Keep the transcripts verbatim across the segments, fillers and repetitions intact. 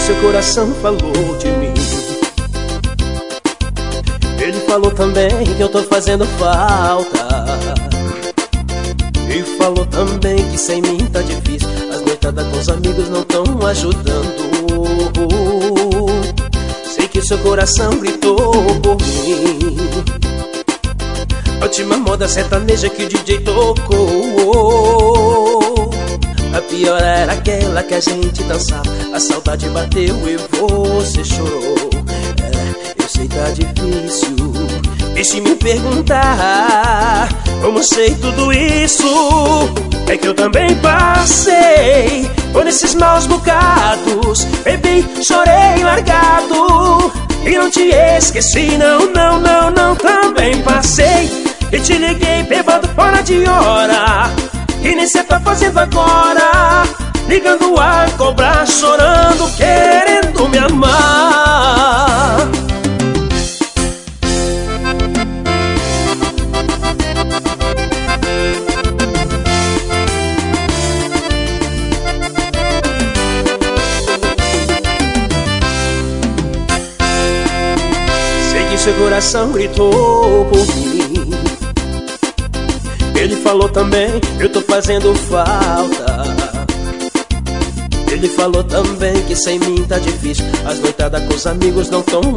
seu coração falou de mim. Ele falou também que eu tô fazendo falta. E falou também que sem mim tá difícil. As noitadas com os amigos não tão ajudando. Sei que seu coração gritou por mim. A última moda sertaneja que o D J tocou. A pior era aquela que a gente dançava. A saudade bateu e você chorou. É, eu sei tá difícil. E se me perguntar como sei tudo isso, é que eu também passei por esses maus bocados. Bebi, chorei largado e não te esqueci, não, não, não, não. Também passei e te liguei bêbado fora de hora. E nem cê tá fazendo agora, ligando a cobrar, chorando, querendo me amar. Sei que seu coração gritou por mim. Ele falou também, eu tô fazendo falta. Ele falou também que sem mim tá difícil. As noitadas com os amigos não tão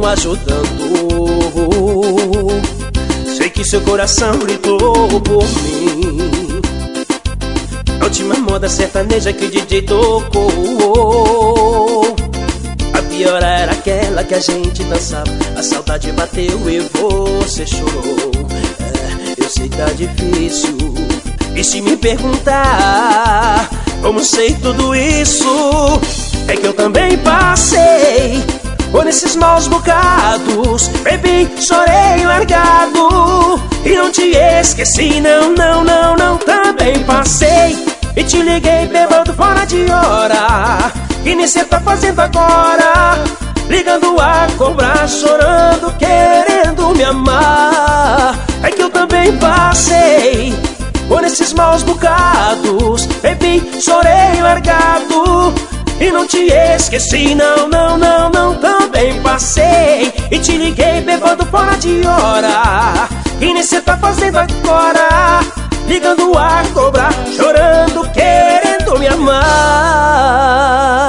ajudando. Sei que seu coração gritou por mim. A última moda sertaneja que o D J tocou. A pior era aquela que a gente dançava. A saudade bateu e você chorou. Eu sei tá difícil. E se me perguntar como sei tudo isso, é que eu também passei por esses maus bocados. Bebi, chorei largado e não te esqueci, não, não, não, não. Também passei e te liguei bêbado fora de hora. E nem cê tá fazendo agora, ligando a cobrar, chorando, querendo me amar. É que eu também passei por esses maus bocados. Bebi, chorei largado e não te esqueci, não, não, não, não. Também passei e te liguei bêbado fora de hora. E nem cê tá fazendo agora, ligando a cobrar, chorando, querendo me amar.